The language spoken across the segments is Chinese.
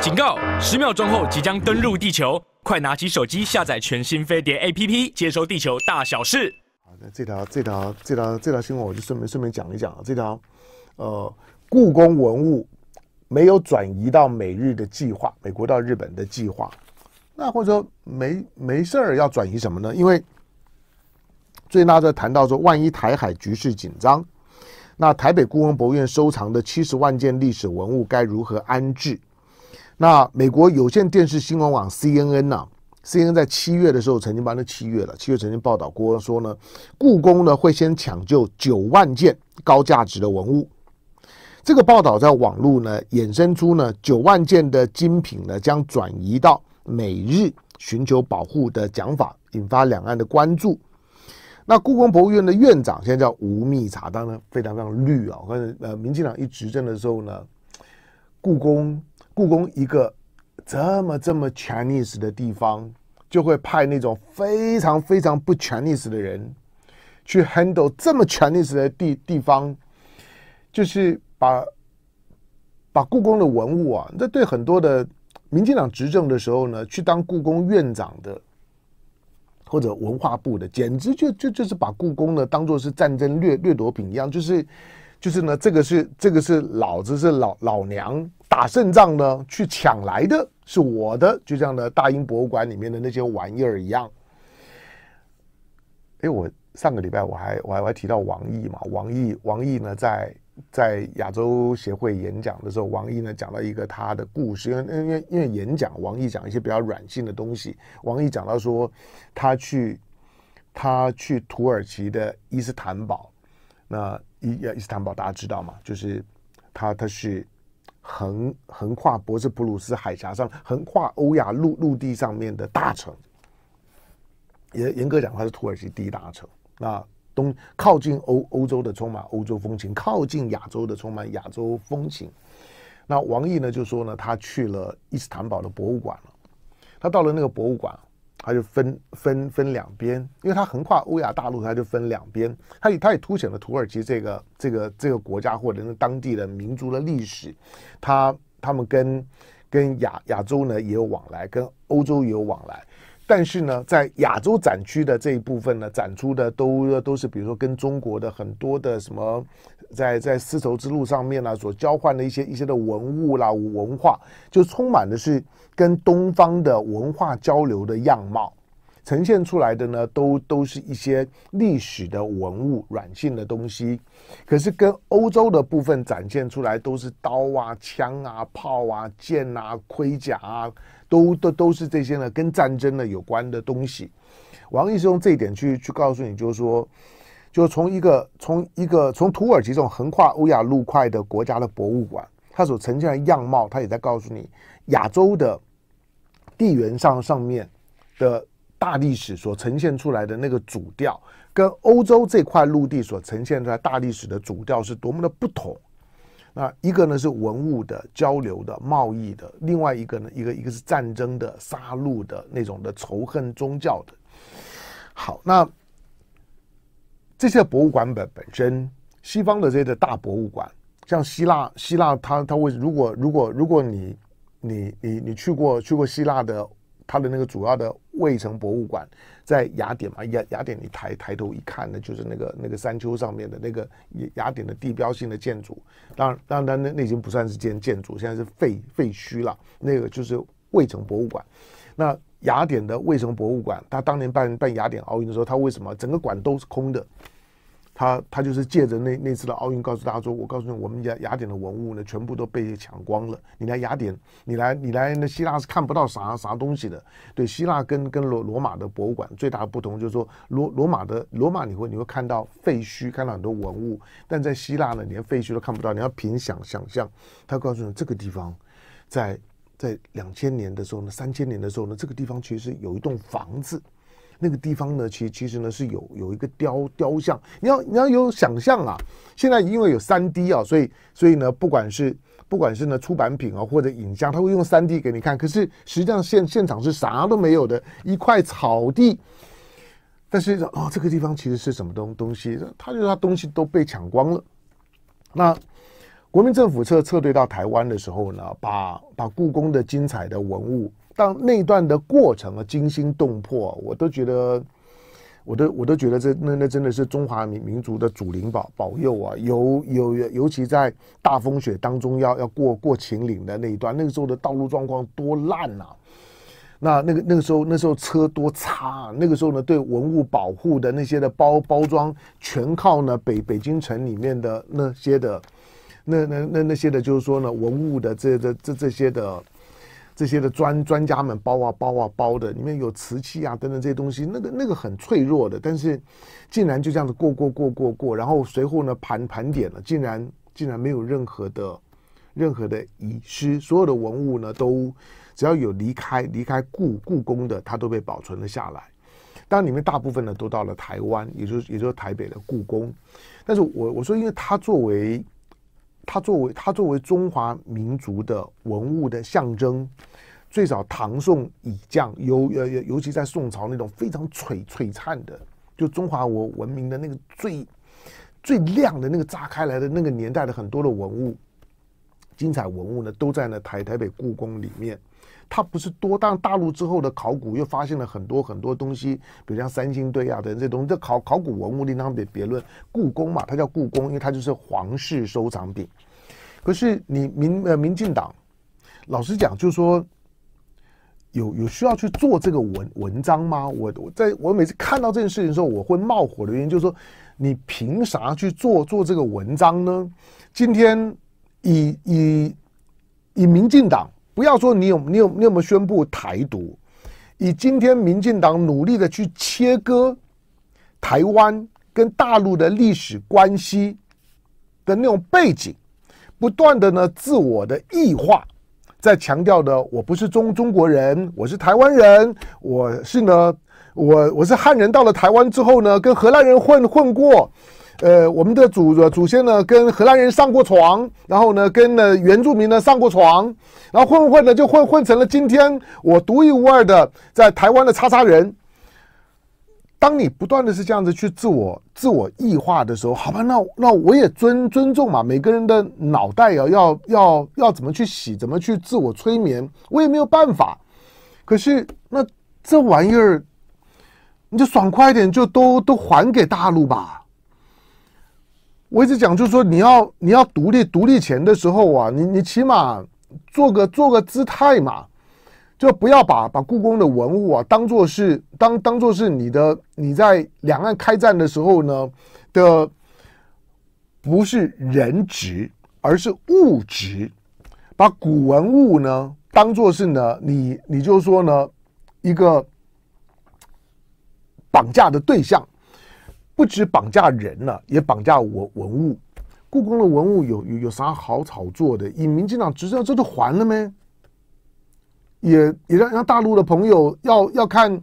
警告！10秒钟后即将登陆地球，快拿起手机下载全新飞碟 APP， 接收地球大小事。 好的，这条新闻我就顺便讲一讲啊。这条故宫文物没有转移到美日的计划，美国到日本的计划。那或者说没事儿要转移什么呢？因为最近大家在谈到说，万一台海局势紧张，那台北故宫博物院收藏的70万件历史文物该如何安置？那美国有线电视新闻网 CNN 啊 CNN 在7月的时候曾经7月曾经报道过说呢，故宫呢会先抢救9万件高价值的文物。这个报道在网络呢衍生出呢9万件的精品呢将转移到美日寻求保护的讲法，引发两岸的关注。那故宫博物院的院长现在叫吴密察，当然非常非常绿啊！我看民进党一执政的时候呢，故宫一个这么 Chinese 的地方，就会派那种非常非常不 Chinese 的人去 handle 这么 Chinese 的地方，就是把故宫的文物啊，这对很多的民进党执政的时候呢，去当故宫院长的或者文化部的，简直就是把故宫呢当作是战争掠夺品一样，就是呢，这个是老子是老娘打胜仗呢去抢来的，是我的，就像呢大英博物馆里面的那些玩意儿一样。我上个礼拜我还提到王毅嘛，王毅呢在亚洲协会演讲的时候，王毅呢讲到一个他的故事，因为演讲，王毅讲一些比较软性的东西。王毅讲到说，他去土耳其的伊斯坦堡，那伊斯坦堡大家知道嘛，就是他是横跨博斯普鲁斯海峡上，横跨欧亚陆地上面的大城，严格讲，它是土耳其第一大城。那靠近欧洲的充满欧洲风情，靠近亚洲的充满亚洲风情。那王毅呢就说呢，他去了伊斯坦堡的博物馆了。他到了那个博物馆，他就分两边，因为他横跨欧亚大陆，他就分两边。他也凸显了土耳其这个国家或者是当地的民族的历史。他们跟亚洲呢也有往来，跟欧洲也有往来。但是呢，在亚洲展区的这一部分呢，展出的都是比如说跟中国的很多的什么，在丝绸之路上面啊所交换的一些的文物啦、文化，就充满的是跟东方的文化交流的样貌，呈现出来的呢都是一些历史的文物、软性的东西。可是跟欧洲的部分展现出来都是刀啊、枪啊、炮啊、剑啊、盔甲啊。都是这些呢跟战争呢有关的东西。王毅是用这一点去告诉你，就是说，就从土耳其这种横跨欧亚陆块的国家的博物馆，它所呈现的样貌，它也在告诉你亚洲的地缘上面的大历史所呈现出来的那个主调，跟欧洲这块陆地所呈现出来大历史的主调是多么的不同。那一个呢是文物的交流的贸易的，另外一个呢一个是战争的杀戮的那种的仇恨宗教的。好，那这些博物馆本身，西方的这些的大博物馆，像希腊它会如果你去过希腊的它的那个主要的卫城博物馆在雅典嘛，雅典你抬头一看呢，就是那个山丘上面的那个雅典的地标性的建筑，当然那已经不算是建筑，现在是废墟了。那个就是卫城博物馆。那雅典的卫城博物馆，他当年办雅典奥运的时候，他为什么整个馆都是空的？他就是借着那次的奥运，告诉大家说，我告诉你，我们雅典的文物呢，全部都被抢光了。你来雅典，你来那希腊是看不到啥东西的。对，希腊跟罗马的博物馆最大的不同就是说，罗马你会看到废墟，看到很多文物，但在希腊呢，连废墟都看不到。你要凭想象，他告诉你这个地方在2000年的时候呢，3000年的时候呢，这个地方其实有一栋房子。那个地方呢，其实呢是有一个雕像，你要有想象啊。现在因为有3D 啊，所以呢，不管是呢出版品啊或者影像，他会用3D 给你看。可是实际上现场是啥都没有的，一块草地。但是这个地方其实是什么东西？他觉得他东西都被抢光了。那国民政府撤退到台湾的时候呢，把故宫的精彩的文物，当那段的过程惊心动魄，我都觉得那真的是中华民族的祖灵保佑啊！尤其在大风雪当中要过秦岭的那一段，那个时候的道路状况多烂啊！那个时候车多差，那个时候呢，对文物保护的那些的包装，全靠呢北京城里面的那些的就是说呢，文物的这些的专家们包的，里面有瓷器啊等等这些东西，那个很脆弱的，但是竟然就这样子过，然后随后呢盘点了，竟然没有任何的遗失，所有的文物呢都只要有离开故宫的，它都被保存了下来。当然里面大部分呢都到了台湾，也就是台北的故宫。但是我说，因为它作为中华民族的文物的象征，最早唐宋以降，尤其在宋朝那种非常璀璨的，就中华文明的那个最亮的那个炸开来的那个年代的很多的文物，精彩文物呢，都在台北故宫里面。它不是多，当然大陆之后的考古又发现了很多东西，比如像三星堆啊等这些东西，这考古文物另当别论。故宫嘛，它叫故宫，因为它就是皇室收藏品。可是你民进党，老实讲，就是说有需要去做这个文章吗？我每次看到这件事情的时候，我会冒火的原因就是说，你凭啥去做这个文章呢？今天以民进党。不要说你有没有宣布台独，以今天民进党努力的去切割台湾跟大陆的历史关系的那种背景，不断的呢自我的异化，在强调的我不是中国人，我是台湾人，我是汉人，到了台湾之后呢，跟荷兰人混过。我们的祖先呢，跟荷兰人上过床，然后呢，跟原住民呢上过床，然后混呢就混成了今天我独一无二的在台湾的叉人。当你不断的是这样子去自我异化的时候，好吧，那我也尊重嘛，每个人的脑袋要怎么去洗，怎么去自我催眠，我也没有办法。可是那这玩意儿，你就爽快一点，就都还给大陆吧。我一直讲，就是说你要独立前的时候啊，你起码做个姿态嘛，就不要把故宫的文物啊当作是你在两岸开战的时候呢的不是人质，而是物质，把古文物呢当作是呢你就说呢一个绑架的对象。不只绑架人了，也绑架文物。故宫的文物有啥好炒作的？以民进党执政，这都还了没？也让大陆的朋友要看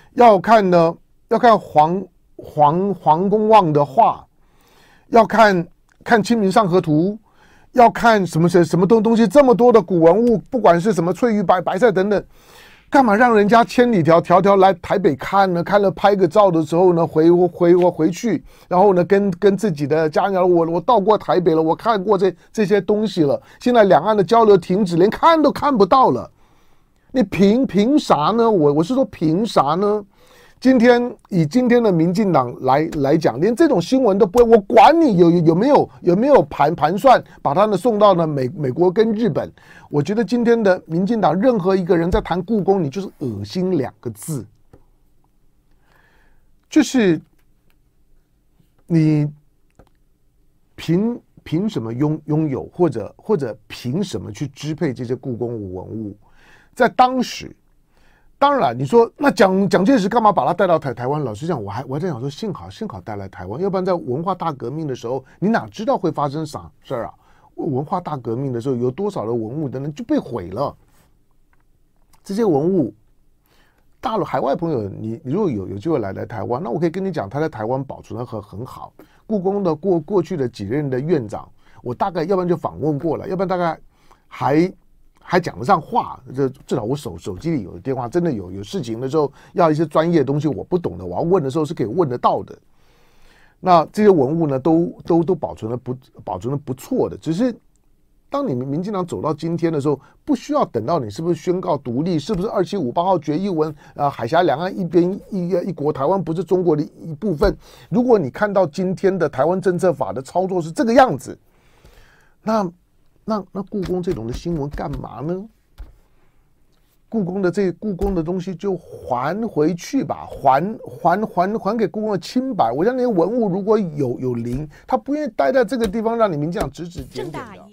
黄公望的画，要看《清明上河图》，要看什么东西，这么多的古文物，不管是什么翠玉白菜等等。干嘛让人家千里迢迢来台北看呢？看了拍个照的时候呢，回去，然后呢跟自己的家人，我到过台北了，我看过这些东西了。现在两岸的交流停止，连看都看不到了。你凭啥呢？我是说凭啥呢？以今天的民进党来讲，连这种新闻都不会，我管你有没有盘算，把他们送到了美国跟日本。我觉得今天的民进党任何一个人在谈故宫，你就是恶心2个字，就是你凭什么拥有，或者凭什么去支配这些故宫文物？在当时。当然你说那蒋介石干嘛把他带到台湾？老实讲，我还在想说，幸好带来台湾，要不然在文化大革命的时候，你哪知道会发生啥事儿啊？文化大革命的时候，有多少的文物的人就被毁了。这些文物，大陆海外朋友，你如果有机会来台湾，那我可以跟你讲，他在台湾保存的很好。故宫的过去的几任的院长，我大概要不然就访问过了，要不然大概还讲得上话，至少我手机里有电话，真的有事情的时候，要一些专业的东西我不懂的，我要问的时候是可以问得到的。那这些文物呢，都保存的不错的，只是当你们民进党走到今天的时候，不需要等到你是不是宣告独立，是不是2758号决议文，海峡两岸一边一国，台湾不是中国的一部分。如果你看到今天的台湾政策法的操作是这个样子，那故宫这种的新闻干嘛呢？故宫的东西就还回去吧，还给故宫的清白。我相信那些文物如果有灵，他不愿意待在这个地方，让你民进党指指点点的。